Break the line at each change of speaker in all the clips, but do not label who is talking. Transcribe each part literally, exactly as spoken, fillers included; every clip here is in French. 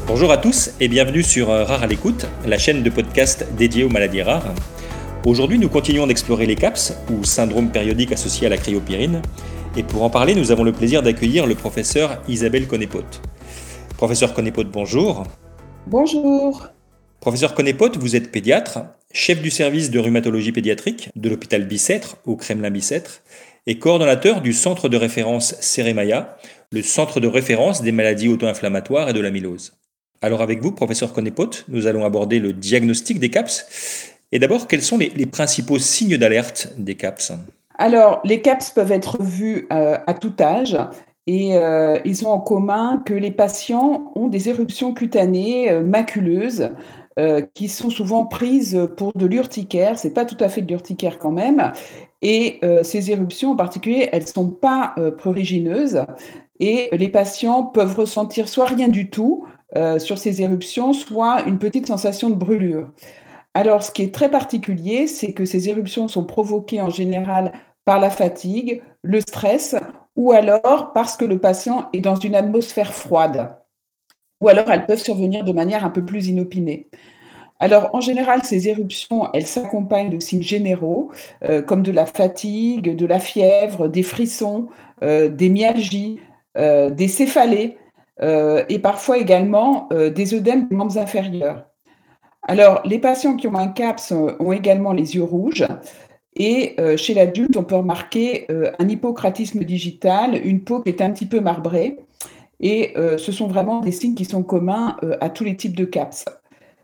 Bonjour à tous et bienvenue sur euh, Rare à l'écoute, la chaîne de podcast dédiée aux maladies rares. Aujourd'hui, nous continuons d'explorer les C A P S, ou syndrome périodique associé à la cryopyrine. Et pour en parler, nous avons le plaisir d'accueillir le professeur Isabelle Konepoth. Professeur Konepoth, bonjour.
Bonjour.
Professeur Konepoth, vous êtes pédiatre, chef du service de rhumatologie pédiatrique de l'hôpital Bicêtre, au Kremlin-Bicêtre, et coordonnateur du centre de référence Ceremaya, le centre de référence des maladies auto-inflammatoires et de l'amylose. Alors avec vous, professeur Konepoth, nous allons aborder le diagnostic des C A P S. Et d'abord, quels sont les, les principaux signes d'alerte des C A P S?
Alors, les C A P S peuvent être vus euh, à tout âge et euh, ils ont en commun que les patients ont des éruptions cutanées euh, maculeuses euh, qui sont souvent prises pour de l'urticaire. C'est pas tout à fait de l'urticaire quand même. Et euh, ces éruptions en particulier, elles sont pas euh, prurigineuses et les patients peuvent ressentir soit rien du tout euh, sur ces éruptions, soit une petite sensation de brûlure. Alors, ce qui est très particulier, c'est que ces éruptions sont provoquées en général par la fatigue, le stress, ou alors parce que le patient est dans une atmosphère froide. Ou alors elles peuvent survenir de manière un peu plus inopinée. Alors, en général, ces éruptions, elles s'accompagnent de signes généraux, euh, comme de la fatigue, de la fièvre, des frissons, euh, des myalgies, euh, des céphalées, euh, et parfois également euh, des œdèmes des membres inférieurs. Alors, les patients qui ont un C A P S ont également les yeux rouges et euh, chez l'adulte, on peut remarquer euh, un hypocratisme digital, une peau qui est un petit peu marbrée et euh, ce sont vraiment des signes qui sont communs euh, à tous les types de C A P S.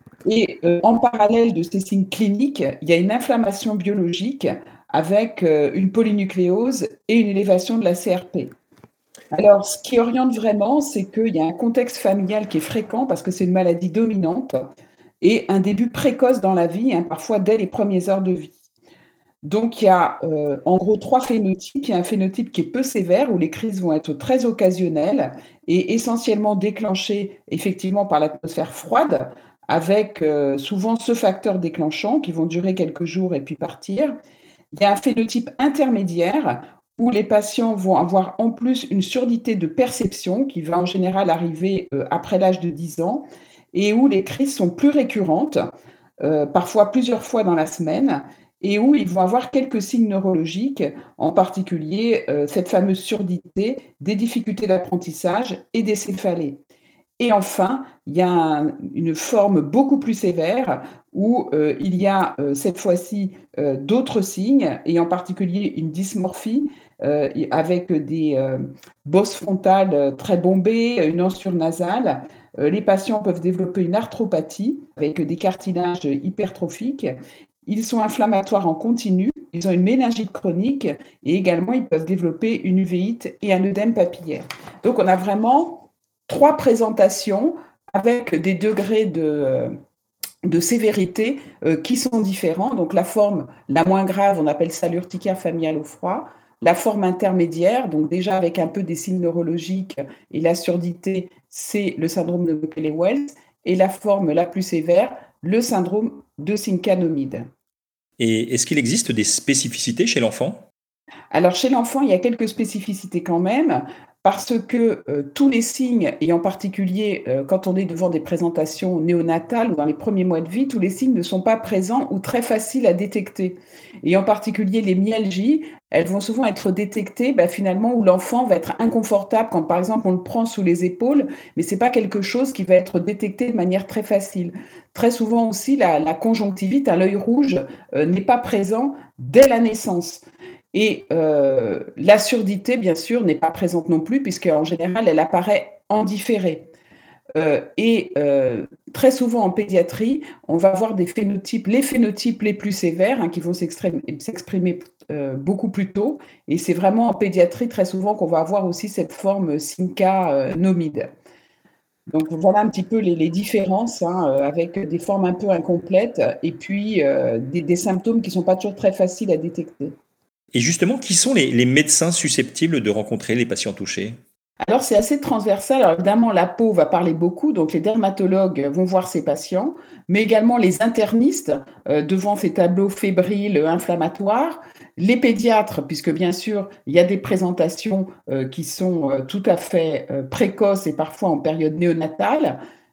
Et euh, en parallèle de ces signes cliniques, il y a une inflammation biologique avec euh, une polynucléose et une élévation de la C R P. Alors, ce qui oriente vraiment, c'est qu'il y a un contexte familial qui est fréquent parce que c'est une maladie dominante et un début précoce dans la vie, hein, parfois dès les premières heures de vie. Donc, il y a euh, en gros trois phénotypes. Il y a un phénotype qui est peu sévère, où les crises vont être très occasionnelles et essentiellement déclenchées effectivement par l'atmosphère froide, avec euh, souvent ce facteur déclenchant qui vont durer quelques jours et puis partir. Il y a un phénotype intermédiaire, où les patients vont avoir en plus une surdité de perception qui va en général arriver euh, après l'âge de dix ans et où les crises sont plus récurrentes, euh, parfois plusieurs fois dans la semaine, et où ils vont avoir quelques signes neurologiques, en particulier euh, cette fameuse surdité, des difficultés d'apprentissage et des céphalées. Et enfin, il y a un, une forme beaucoup plus sévère où euh, il y a euh, cette fois-ci euh, d'autres signes, et en particulier une dysmorphie euh, avec des euh, bosses frontales euh, très bombées, une ossure nasale. Euh, les patients peuvent développer une arthropathie avec des cartilages hypertrophiques. Ils sont inflammatoires en continu, ils ont une méningite chronique et également ils peuvent développer une uvéite et un œdème papillaire. Donc on a vraiment trois présentations avec des degrés de, de sévérité euh, qui sont différents. Donc la forme la moins grave, on appelle ça l'urticaire familial au froid. La forme intermédiaire, donc déjà avec un peu des signes neurologiques et la surdité, c'est le syndrome de Mukele-Wells. Et la forme la plus sévère, le syndrome de Syncanomide.
Et est-ce qu'il existe des spécificités chez l'enfant?
Alors chez l'enfant, il y a quelques spécificités quand même, parce que euh, tous les signes, et en particulier euh, quand on est devant des présentations néonatales ou dans les premiers mois de vie, tous les signes ne sont pas présents ou très faciles à détecter. Et en particulier les myalgies, elles vont souvent être détectées bah, finalement où l'enfant va être inconfortable quand par exemple on le prend sous les épaules, mais ce n'est pas quelque chose qui va être détecté de manière très facile. Très souvent aussi, la, la conjonctivite à l'œil rouge euh, n'est pas présent dès la naissance. Et euh, la surdité, bien sûr, n'est pas présente non plus, puisqu'en général, elle apparaît en différé. Euh, et euh, très souvent en pédiatrie, on va avoir des phénotypes, les phénotypes les plus sévères, hein, qui vont s'exprimer euh, beaucoup plus tôt. Et c'est vraiment en pédiatrie très souvent qu'on va avoir aussi cette forme syncanomide. Donc voilà un petit peu les, les différences, hein, avec des formes un peu incomplètes et puis euh, des, des symptômes qui ne sont pas toujours très faciles à détecter.
Et justement, qui sont les, les médecins susceptibles de rencontrer les patients touchés?
Alors, c'est assez transversal. Alors, évidemment, la peau va parler beaucoup, donc les dermatologues vont voir ces patients, mais également les internistes euh, devant ces tableaux fébriles inflammatoires, les pédiatres, puisque bien sûr, il y a des présentations euh, qui sont euh, tout à fait euh, précoces et parfois en période néonatale,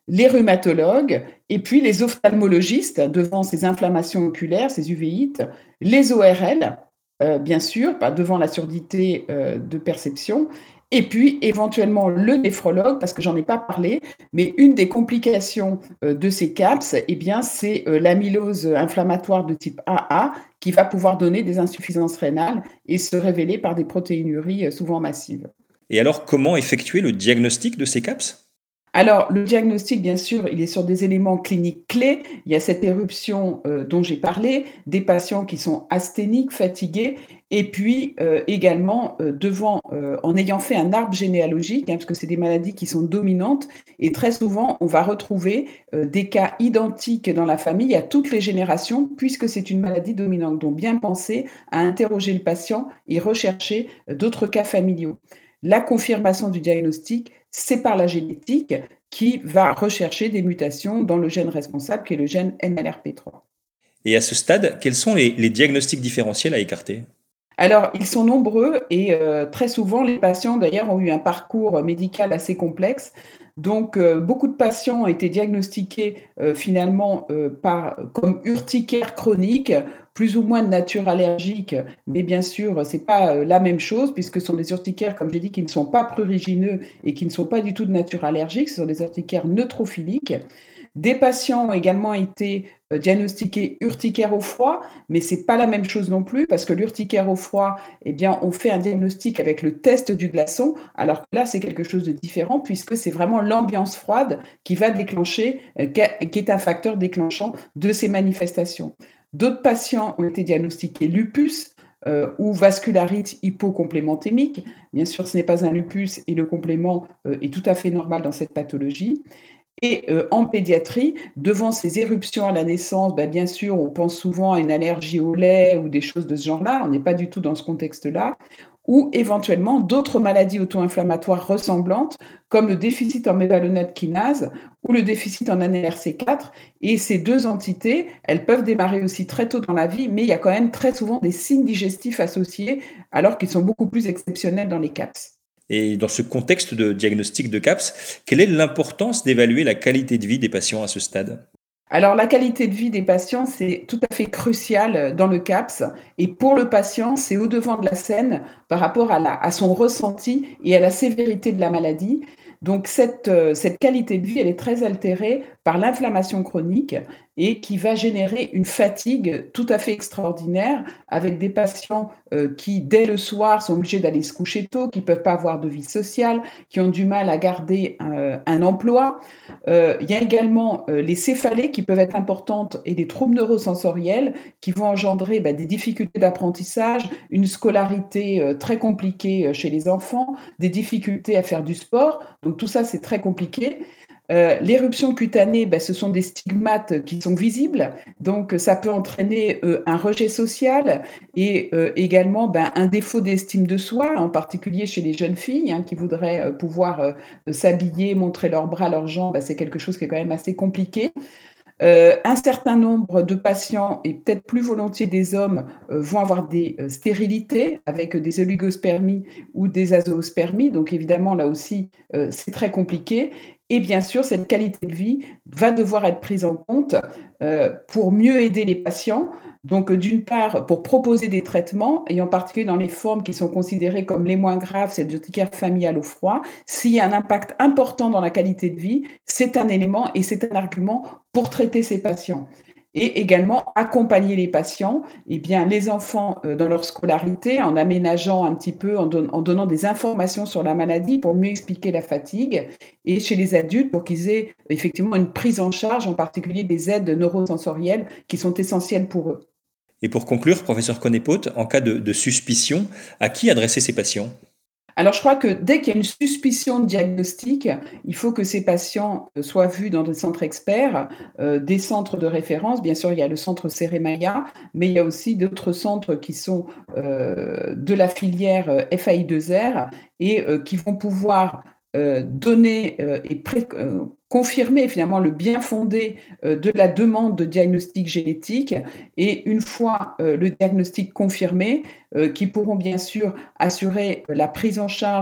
les rhumatologues et puis les ophtalmologistes devant ces inflammations oculaires, ces uvéites, les O R L, heu, bien sûr, bah, devant la surdité, heu, de perception et puis éventuellement le néphrologue parce que j'en ai pas parlé, mais une des complications, heu, de ces CAPS et bien c'est, heu, l'amylose inflammatoire de type A A qui va pouvoir donner des insuffisances rénales et se révéler par des protéinuries, heu, souvent massives.
Et alors, comment effectuer le diagnostic de ces CAPS?
Alors, le diagnostic, bien sûr, il est sur des éléments cliniques clés. Il y a cette éruption, heu, dont j'ai parlé, des patients qui sont asthéniques, fatigués et puis, heu, également, heu, devant, heu, en ayant fait un arbre généalogique, hein, parce que c'est des maladies qui sont dominantes et très souvent, on va retrouver, heu, des cas identiques dans la famille à toutes les générations puisque c'est une maladie dominante. Donc bien penser à interroger le patient et rechercher, heu, d'autres cas familiaux. La confirmation du diagnostic, c'est par la génétique qui va rechercher des mutations dans le gène responsable qui est le gène N L R P trois.
Et à ce stade, quels sont les, les diagnostics différentiels à écarter?
Alors, ils sont nombreux et heu, très souvent, les patients d'ailleurs ont eu un parcours médical assez complexe. Donc, heu, beaucoup de patients ont été diagnostiqués, heu, finalement, heu, par comme urticaire chronique, plus ou moins de nature allergique, mais bien sûr, c'est pas, heu, la même chose puisque ce sont des urticaires, comme j'ai dit, qui ne sont pas prurigineux et qui ne sont pas du tout de nature allergique. Ce sont des urticaires neutrophiliques. Des patients ont également été, heu, diagnostiqués urticaire au froid, mais c'est pas la même chose non plus parce que l'urticaire au froid, eh bien, on fait un diagnostic avec le test du glaçon, alors que là, c'est quelque chose de différent puisque c'est vraiment l'ambiance froide qui va déclencher, heu, qui est qui est un facteur déclenchant de ces manifestations. D'autres patients ont été diagnostiqués lupus, heu, ou vascularite hypocomplémentémique. Bien sûr, ce n'est pas un lupus et le complément, heu, est tout à fait normal dans cette pathologie. Et heu, en pédiatrie, devant ces éruptions à la naissance, bah, bien sûr, on pense souvent à une allergie au lait ou des choses de ce genre-là. On n'est pas du tout dans ce contexte-là. Ou éventuellement d'autres maladies auto-inflammatoires ressemblantes, comme le déficit en mévalonate kinase ou le déficit en N L R C quatre. Et ces deux entités, elles peuvent démarrer aussi très tôt dans la vie, mais il y a quand même très souvent des signes digestifs associés, alors qu'ils sont beaucoup plus exceptionnels dans les CAPS.
Et dans ce contexte de diagnostic de CAPS, quelle est l'importance d'évaluer la qualité de vie des patients à ce stade?
Alors, la qualité de vie des patients, c'est tout à fait crucial, heu, dans le CAPS et pour le patient, c'est au devant de la scène par rapport à la à son ressenti et à la sévérité de la maladie. Donc cette, heu, cette qualité de vie, elle est très altérée par l'inflammation chronique et qui va générer une fatigue tout à fait extraordinaire avec des patients, heu, qui, dès le soir, sont obligés d'aller se coucher tôt, qui peuvent pas avoir de vie sociale, qui ont du mal à garder, heu, un emploi. Heu, il y a également, heu, les céphalées qui peuvent être importantes et des troubles neurosensoriels qui vont engendrer, bah, des difficultés d'apprentissage, une scolarité, heu, très compliquée, heu, chez les enfants, des difficultés à faire du sport. Donc tout ça, c'est très compliqué. Heu, l'éruption cutanée, bah, ce sont des stigmates qui sont visibles, donc ça peut entraîner, heu, un rejet social et heu, également, ben, un défaut d'estime de soi, en particulier chez les jeunes filles, hein, qui voudraient, heu, pouvoir, heu, s'habiller, montrer leurs bras, leurs jambes, bah, c'est quelque chose qui est quand même assez compliqué. Heu, un certain nombre de patients et peut-être plus volontiers des hommes, heu, vont avoir des, heu, stérilités avec des oligospermies ou des azoospermies. Donc évidemment, là aussi, heu, c'est très compliqué et bien sûr, cette qualité de vie va devoir être prise en compte, heu, pour mieux aider les patients. Donc, heu, d'une part, pour proposer des traitements et en particulier dans les formes qui sont considérées comme les moins graves, c'est l'urticaire familial au froid. S'il y a un impact important dans la qualité de vie, c'est un élément et c'est un argument pour traiter ces patients et également accompagner les patients, eh bien, les enfants euh, dans leur scolarité en aménageant un petit peu, en, don- en donnant des informations sur la maladie pour mieux expliquer la fatigue et chez les adultes pour qu'ils aient effectivement une prise en charge, en particulier des aides neurosensorielles qui sont essentielles pour eux.
Et pour conclure, professeur Conepaute, en cas de, de suspicion, à qui adresser ces patients?
Alors, je crois que dès qu'il y a une suspicion de diagnostic, il faut que ces patients euh, soient vus dans des centres experts, euh, des centres de référence. Bien sûr, il y a le centre Ceremaya, mais il y a aussi d'autres centres qui sont euh, de la filière euh, F A I deux R et euh, qui vont pouvoir euh, donner euh, et pré- euh, confirmer finalement le bien fondé euh, de la demande de diagnostic génétique. Et une fois euh, le diagnostic confirmé, euh, qui pourront bien sûr assurer la prise en charge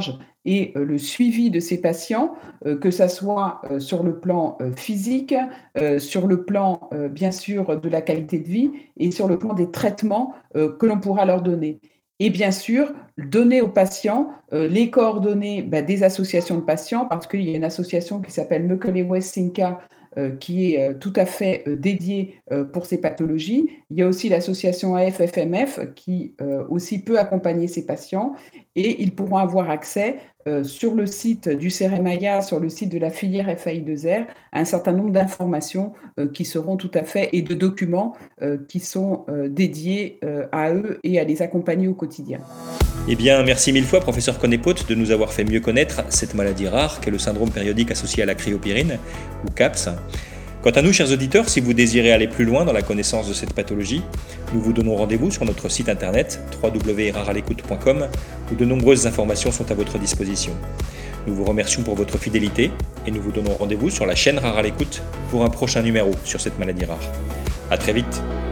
et euh, le suivi de ces patients, euh, que ça soit euh, sur le plan euh, physique, euh, sur le plan, euh, bien sûr, de la qualité de vie et sur le plan des traitements euh, que l'on pourra leur donner. Et bien sûr, donner aux patients euh, les coordonnées bah, des associations de patients, parce qu'il y a une association qui s'appelle Mekele-West-Sinca euh, qui est euh, tout à fait euh, dédiée euh, pour ces pathologies. Il y a aussi l'association A F F M F qui euh, aussi peut accompagner ces patients et ils pourront avoir accès euh, sur le site du CEREMAIA, sur le site de la filière F A I deux R, à un certain nombre d'informations euh, qui seront tout à fait et de documents euh, qui sont euh, dédiés euh, à eux et à les accompagner au quotidien.
Eh bien, merci mille fois, professeur Konepoth, de nous avoir fait mieux connaître cette maladie rare qu'est le syndrome périodique associé à la cryopyrine, ou CAPS. Quant à nous, chers auditeurs, si vous désirez aller plus loin dans la connaissance de cette pathologie, nous vous donnons rendez-vous sur notre site internet w w w point rare à l'écoute point com où de nombreuses informations sont à votre disposition. Nous vous remercions pour votre fidélité et nous vous donnons rendez-vous sur la chaîne Rare à l'écoute pour un prochain numéro sur cette maladie rare. À très vite.